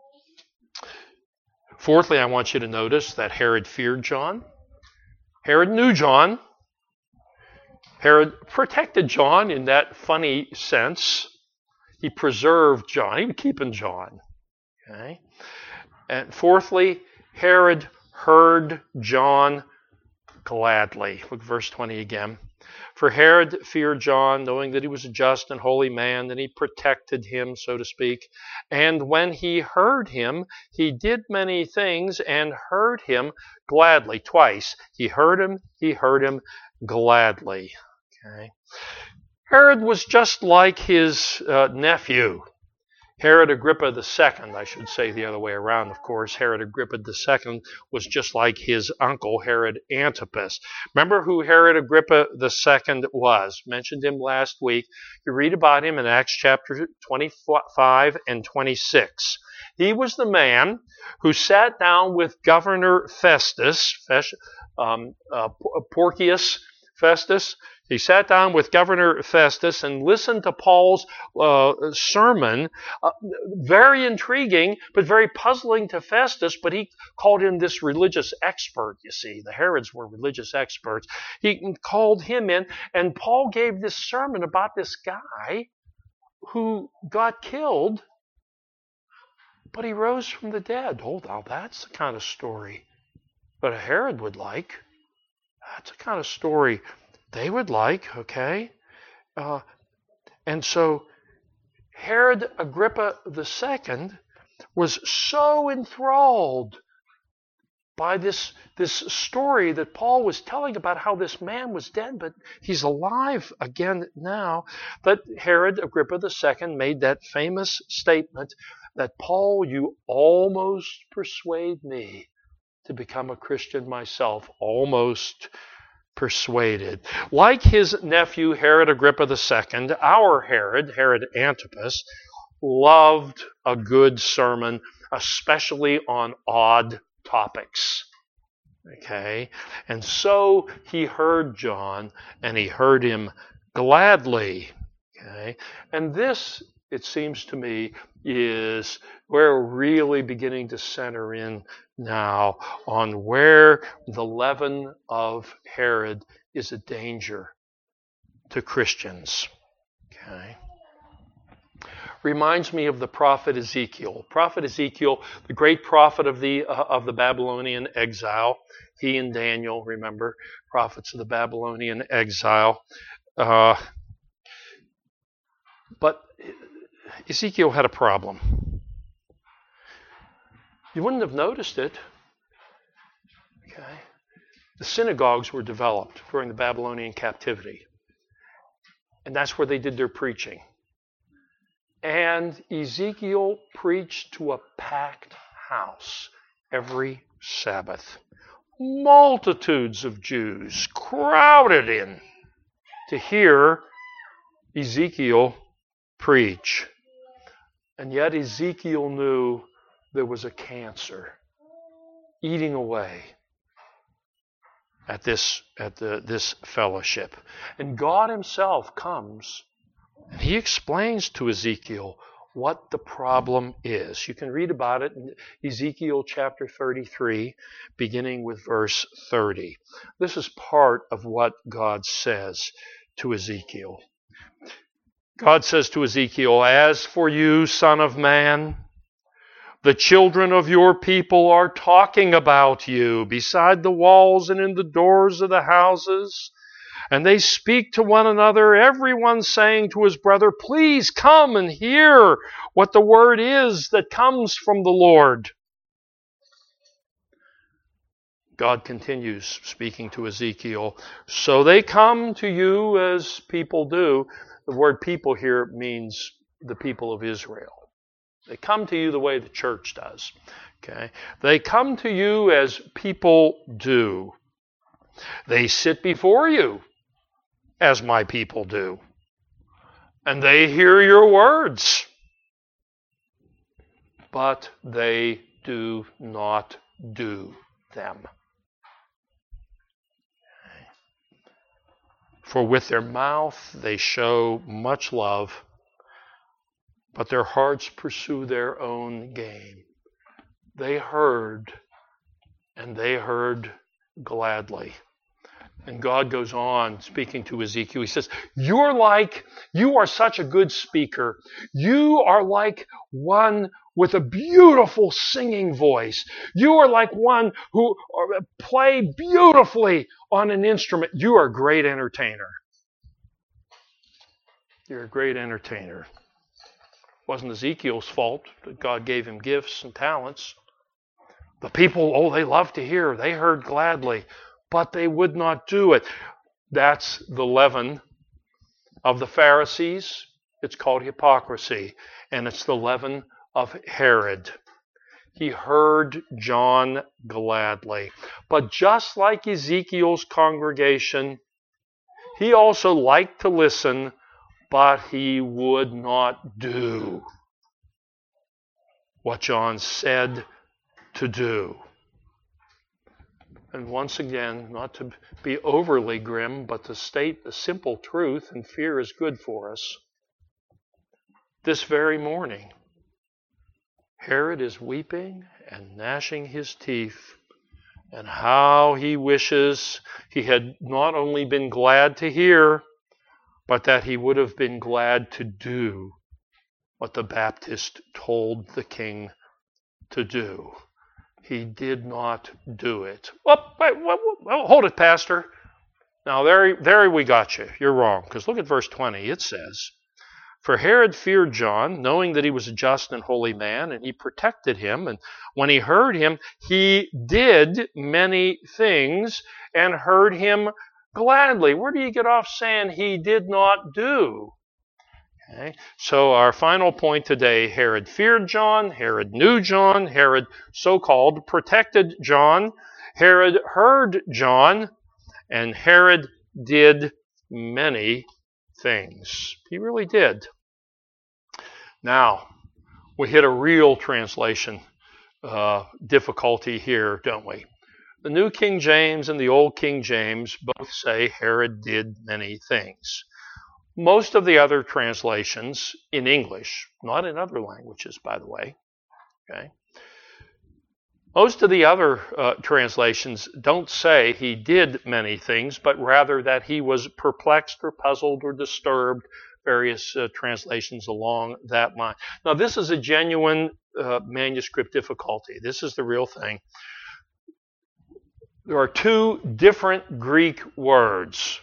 fourthly, I want you to notice that Herod feared John. Herod knew John. Herod protected John in that funny sense. He preserved John. He was keeping John. Okay. And fourthly, Herod heard John gladly. Look at verse 20 again. For Herod feared John, knowing that he was a just and holy man, and he protected him, so to speak. And when he heard him, he did many things and heard him gladly. Twice. He heard him gladly. Okay. Herod was just like his nephew. Herod Agrippa II, I should say the other way around, of course. Herod Agrippa II was just like his uncle, Herod Antipas. Remember who Herod Agrippa II was? Mentioned him last week. You read about him in Acts chapter 25 and 26. He was the man who sat down with Governor Porcius Festus. He sat down with Governor Festus and listened to Paul's sermon. Very intriguing, but very puzzling to Festus, but he called him this religious expert, you see. The Herods were religious experts. He called him in, and Paul gave this sermon about this guy who got killed, but he rose from the dead. Oh, now that's the kind of story that a Herod would like. That's the kind of story they would like, okay? And so Herod Agrippa II was so enthralled by this story that Paul was telling about how this man was dead, but he's alive again now, that Herod Agrippa II made that famous statement that, Paul, you almost persuade me to become a Christian myself, almost persuaded. Like his nephew Herod Agrippa II, our Herod Antipas, loved a good sermon, especially on odd topics. Okay? And so he heard John, and he heard him gladly. Okay? And this, it seems to me, is where we're really beginning to center in now on where the leaven of Herod is a danger to Christians. Okay. Reminds me of the prophet Ezekiel. Prophet Ezekiel, the great prophet of the Babylonian exile. He and Daniel, remember, prophets of the Babylonian exile. But Ezekiel had a problem. You wouldn't have noticed it. Okay. The synagogues were developed during the Babylonian captivity. And that's where they did their preaching. And Ezekiel preached to a packed house every Sabbath. Multitudes of Jews crowded in to hear Ezekiel preach. And yet Ezekiel knew there was a cancer eating away at this fellowship. And God himself comes and he explains to Ezekiel what the problem is. You can read about it in Ezekiel chapter 33, beginning with verse 30. This is part of what God says to Ezekiel. God says to Ezekiel, "As for you, son of man, the children of your people are talking about you beside the walls and in the doors of the houses. And they speak to one another, everyone saying to his brother, 'Please come and hear what the word is that comes from the Lord.'" God continues speaking to Ezekiel. "So they come to you as people do." The word people here means the people of Israel. They come to you the way the church does. Okay? They come to you as people do. They sit before you as my people do. And they hear your words. But they do not do them. For with their mouth they show much love, but their hearts pursue their own gain. They heard, and they heard gladly. And God goes on speaking to Ezekiel. He says, you are such a good speaker. You are like one with a beautiful singing voice. You are like one who play beautifully on an instrument. You are a great entertainer. You're a great entertainer. It wasn't Ezekiel's fault that God gave him gifts and talents. The people, they loved to hear. They heard gladly, but they would not do it. That's the leaven of the Pharisees. It's called hypocrisy, and it's the leaven of Herod. He heard John gladly. But just like Ezekiel's congregation, he also liked to listen, but he would not do what John said to do. And once again, not to be overly grim, but to state the simple truth, and fear is good for us. This very morning, Herod is weeping and gnashing his teeth, and how he wishes he had not only been glad to hear, but that he would have been glad to do what the Baptist told the king to do. He did not do it. Wait, hold it, Pastor. Now, there we got you. You're wrong, because look at verse 20. It says, for Herod feared John, knowing that he was a just and holy man, and he protected him. And when he heard him, he did many things and heard him gladly. Where do you get off saying he did not do? Okay. So our final point today, Herod feared John, Herod knew John, Herod so-called protected John, Herod heard John, and Herod did many things. He really did. Now, we hit a real translation difficulty here, don't we? The New King James and the Old King James both say Herod did many things. Most of the other translations in English, not in other languages, by the way, okay? Most of the other translations don't say he did many things, but rather that he was perplexed or puzzled or disturbed, various translations along that line. Now, this is a genuine manuscript difficulty. This is the real thing. There are two different Greek words.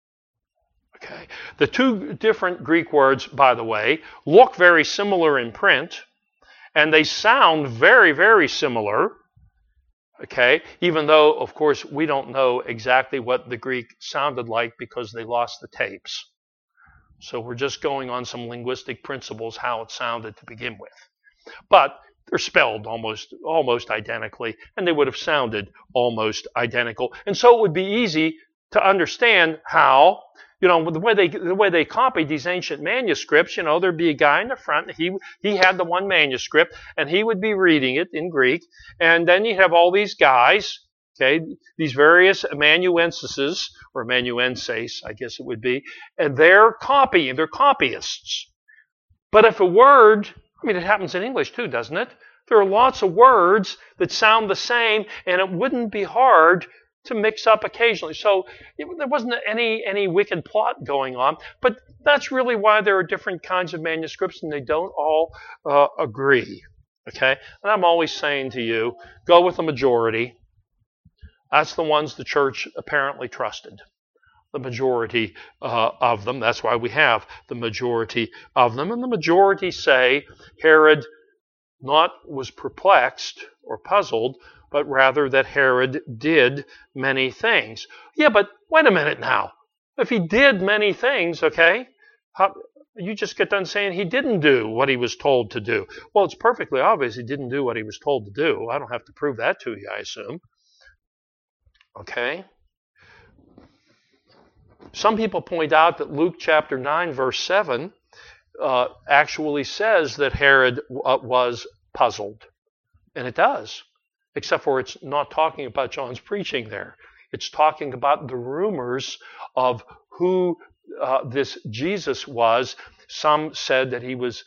Okay. The two different Greek words, by the way, look very similar in print, and they sound very, very similar. Okay, even though, of course, we don't know exactly what the Greek sounded like because they lost the tapes. So we're just going on some linguistic principles, how it sounded to begin with. But they're spelled almost identically, and they would have sounded almost identical. And so it would be easy to understand how, the way they copied these ancient manuscripts, there'd be a guy in the front, he had the one manuscript, and he would be reading it in Greek, and then you have all these guys, okay, these various amanuenses, or amanuenses, I guess it would be, and they're copyists. But if a word, it happens in English too, doesn't it? There are lots of words that sound the same, and it wouldn't be hard to mix up occasionally. So there wasn't any wicked plot going on, but that's really why there are different kinds of manuscripts, and they don't all agree. Okay? And I'm always saying to you, go with the majority. That's the ones the church apparently trusted. The majority of them. That's why we have the majority of them. And the majority say Herod not was perplexed or puzzled, but rather that Herod did many things. Yeah, but wait a minute now. If he did many things, okay, you just get done saying he didn't do what he was told to do. Well, it's perfectly obvious he didn't do what he was told to do. I don't have to prove that to you, I assume. Okay? Some people point out that Luke chapter 9, verse 7 actually says that Herod was puzzled. And it does. Except for it's not talking about John's preaching there. It's talking about the rumors of who this Jesus was. Some said that he was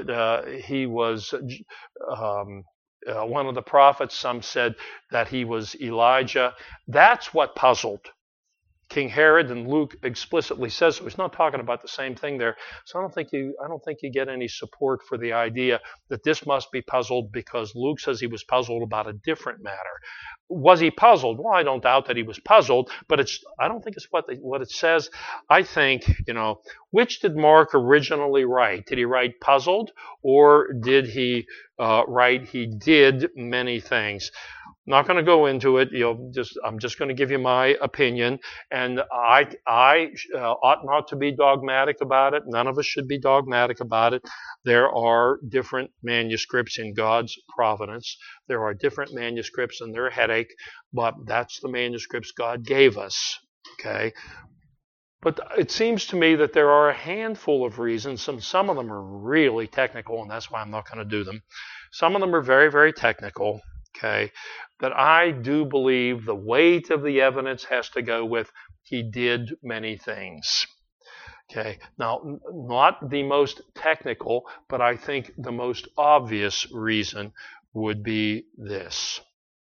one of the prophets. Some said that he was Elijah. That's what puzzled King Herod, and Luke explicitly says so. He's not talking about the same thing there. So I don't think you get any support for the idea that this must be puzzled because Luke says he was puzzled about a different matter. Was he puzzled? Well, I don't doubt that he was puzzled, but I don't think it's what it says. I think, which did Mark originally write? Did he write puzzled, or did he write he did many things? I'm not going to go into it. I'm just going to give you my opinion, and I ought not to be dogmatic about it. None of us should be dogmatic about it. There are different manuscripts in God's providence. There are different manuscripts and their headache, but that's the manuscripts God gave us. Okay. But it seems to me that there are a handful of reasons. Some of them are really technical, and that's why I'm not going to do them. Some of them are very, very technical. Okay, that I do believe the weight of the evidence has to go with he did many things. Okay, now not the most technical, but I think the most obvious reason would be this.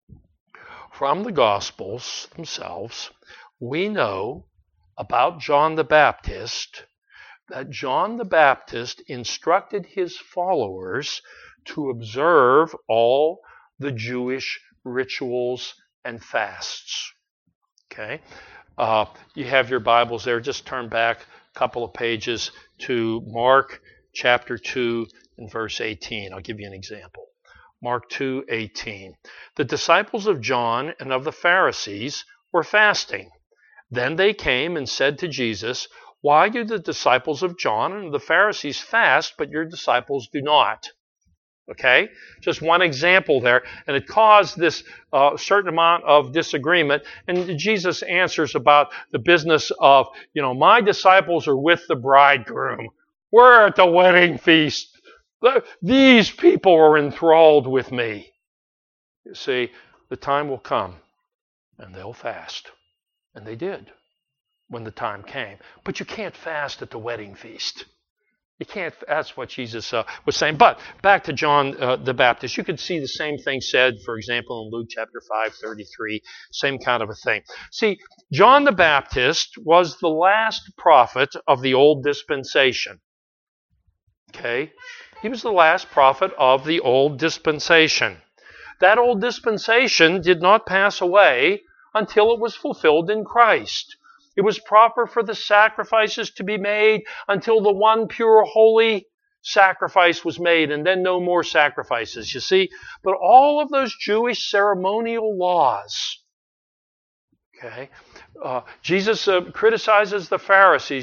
From the Gospels themselves, we know about John the Baptist that John the Baptist instructed his followers to observe all the Jewish rituals and fasts. Okay, you have your Bibles there. Just turn back a couple of pages to Mark chapter 2 and verse 18. I'll give you an example. Mark 2:18. The disciples of John and of the Pharisees were fasting. Then they came and said to Jesus, "Why do the disciples of John and the Pharisees fast, but your disciples do not?" Okay, just one example there, and it caused this certain amount of disagreement. And Jesus answers about the business of, my disciples are with the bridegroom. We're at the wedding feast. These people are enthralled with me. You see, the time will come, and they'll fast. And they did when the time came. But you can't fast at the wedding feast. You can't. That's what Jesus was saying. But back to John the Baptist, you could see the same thing said, for example, in Luke chapter 5:33, same kind of a thing. See, John the Baptist was the last prophet of the old dispensation. Okay? He was the last prophet of the old dispensation. That old dispensation did not pass away until it was fulfilled in Christ. It was proper for the sacrifices to be made until the one pure, holy sacrifice was made, and then no more sacrifices, you see. But all of those Jewish ceremonial laws, okay, Jesus criticizes the Pharisees.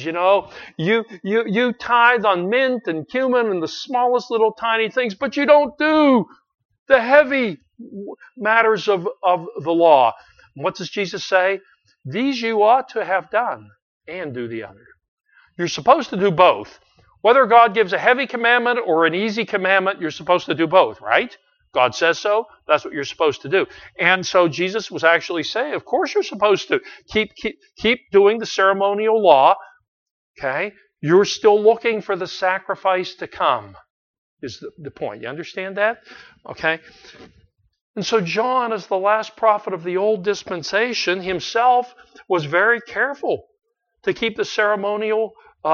You tithe on mint and cumin and the smallest little tiny things, but you don't do the heavy matters of the law. What does Jesus say? These you ought to have done and do the other. You're supposed to do both. Whether God gives a heavy commandment or an easy commandment, you're supposed to do both, right? God says so. That's what you're supposed to do. And so Jesus was actually saying, of course you're supposed to keep doing the ceremonial law. Okay? You're still looking for the sacrifice to come, is the point. You understand that? Okay? And so John, as the last prophet of the old dispensation, himself was very careful to keep the ceremonial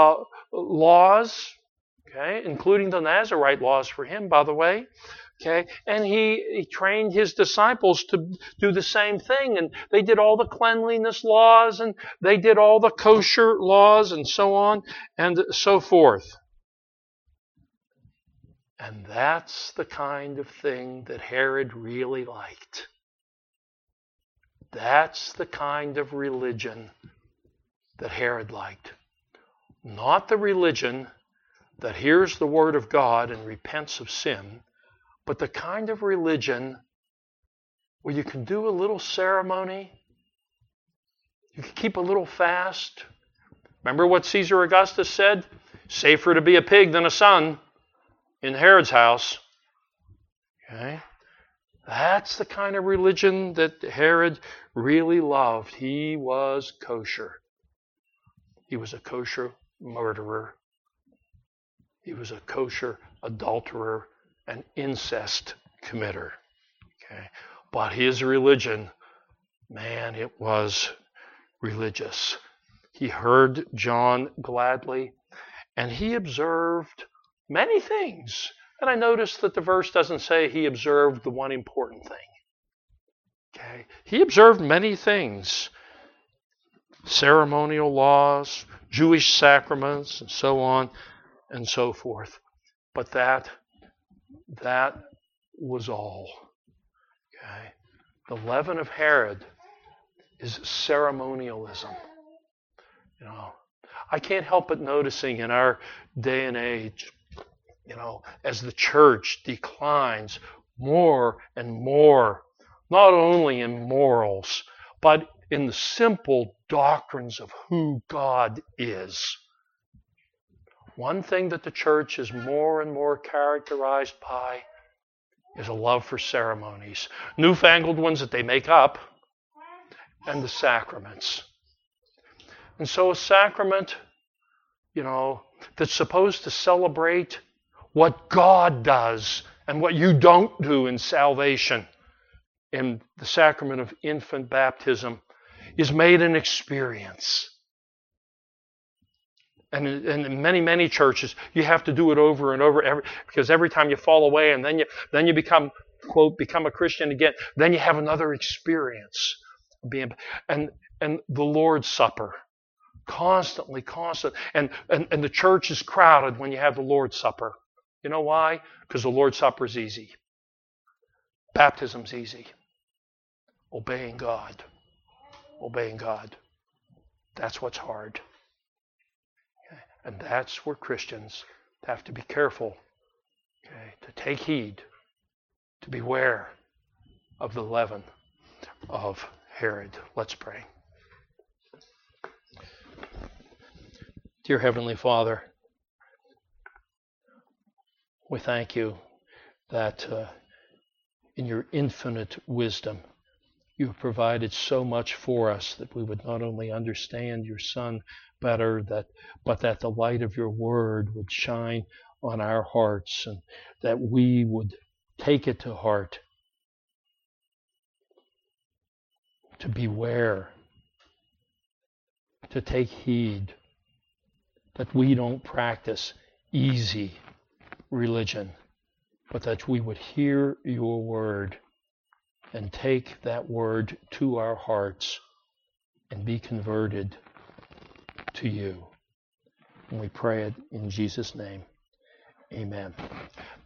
laws, okay, including the Nazirite laws for him, by the way. Okay, and he trained his disciples to do the same thing, and they did all the cleanliness laws, and they did all the kosher laws, and so on and so forth. And that's the kind of thing that Herod really liked. That's the kind of religion that Herod liked. Not the religion that hears the word of God and repents of sin, but the kind of religion where you can do a little ceremony, you can keep a little fast. Remember what Caesar Augustus said? Safer to be a pig than a son in Herod's house. Okay? That's the kind of religion that Herod really loved. He was kosher. He was a kosher murderer. He was a kosher adulterer and incest committer. Okay? But his religion, man, it was religious. He heard John gladly, and he observed many things. And I noticed that the verse doesn't say he observed the one important thing. Okay? He observed many things. Ceremonial laws, Jewish sacraments, and so on and so forth. But that was all. Okay? The leaven of Herod is ceremonialism. I can't help but noticing in our day and age, as the church declines more and more, not only in morals, but in the simple doctrines of who God is. One thing that the church is more and more characterized by is a love for ceremonies. Newfangled ones that they make up, and the sacraments. And so a sacrament, that's supposed to celebrate what God does and what you don't do in salvation, in the sacrament of infant baptism, is made an experience. And in many, many churches, you have to do it over and over, because every time you fall away and then you become, quote, become a Christian again, then you have another experience. And the Lord's Supper, constant. And the church is crowded when you have the Lord's Supper. You know why? Because the Lord's Supper is easy. Baptism's easy. Obeying God. That's what's hard. And that's where Christians have to be careful, to take heed, to beware of the leaven of Herod. Let's pray. Dear Heavenly Father, we thank you that in your infinite wisdom, you have provided so much for us that we would not only understand your Son better, but that the light of your word would shine on our hearts, and that we would take it to heart, to beware, to take heed, that we don't practice easy religion, but that we would hear your word and take that word to our hearts and be converted to you. And we pray it in Jesus' name. Amen.